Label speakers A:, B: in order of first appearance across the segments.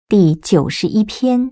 A: 第91篇。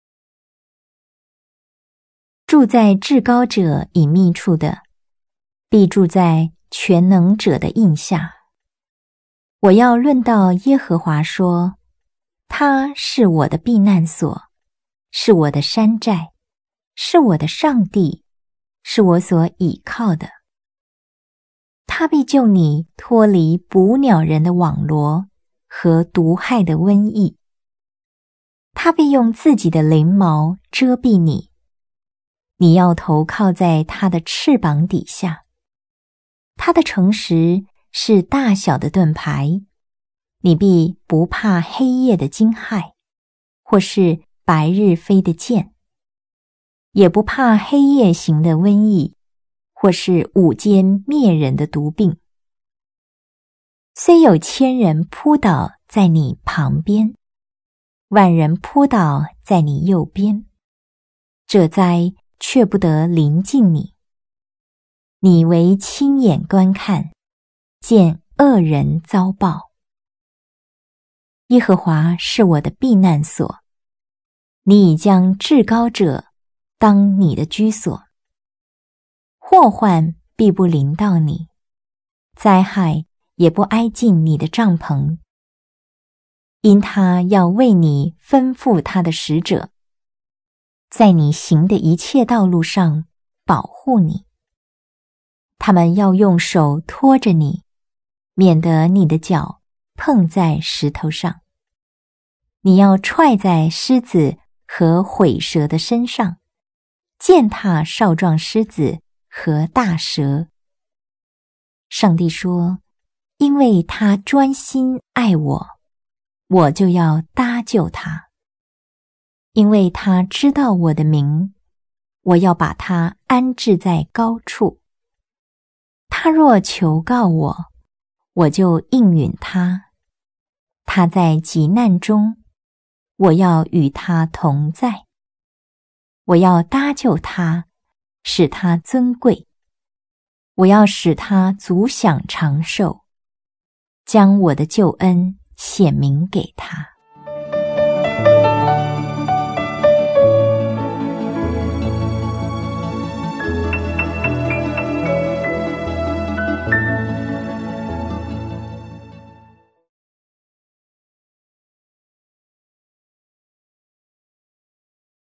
A: 住在至高者隐秘处的，必住在全能者的荫下。我要论到耶和华说，他是我的避难所，是我的山寨，是我的上帝，是我所倚靠的。他必救你脱离捕鸟人的网罗和毒害的瘟疫。他必用自己的翎毛遮蔽你，你要投靠在他的翅膀底下。他的诚实是大小的盾牌，你必不怕黑夜的惊骇，或是白日飞的箭，也不怕黑夜行的瘟疫，或是午间灭人的毒病。虽有千人扑倒在你旁边，万人扑倒在你右边，这灾却不得临近你。你唯亲眼观看，见恶人遭报。耶和华是我的避难所，你已将至高者当你的居所。祸患必不临到你，灾害也不挨近你的帐篷，因他要为你吩咐他的使者，在你行的一切道路上保护你。他们要用手托着你，免得你的脚碰在石头上。你要踹在狮子和毁蛇的身上，践踏少壮狮子和大蛇。上帝说，因为他专心爱我，我就要搭救他。因为他知道我的名，我要把他安置在高处。他若求告我，我就应允他。他在急难中，我要与他同在。我要搭救他，使他尊贵。我要使他足享长寿，将我的救恩显明给他。